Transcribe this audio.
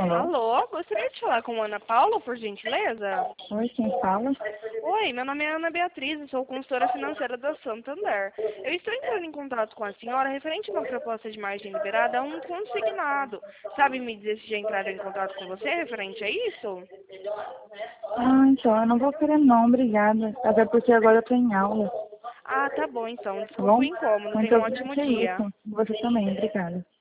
Alô? Alô, gostaria de falar com a Ana Paula, por gentileza? Oi, quem fala? Oi, meu nome é Ana Beatriz, eu sou consultora financeira da Santander. Eu estou entrando em contato com a senhora referente a uma proposta de margem liberada a um consignado. Sabe me dizer se já entraram em contato com você referente a isso? Então, eu não vou querer não, obrigada. Até porque agora eu tô em aula, Ah, tá bom então. tá Desculpa o bom? incômodo. Muito Tenha um ótimo obrigada, dia. isso. Você também, obrigada.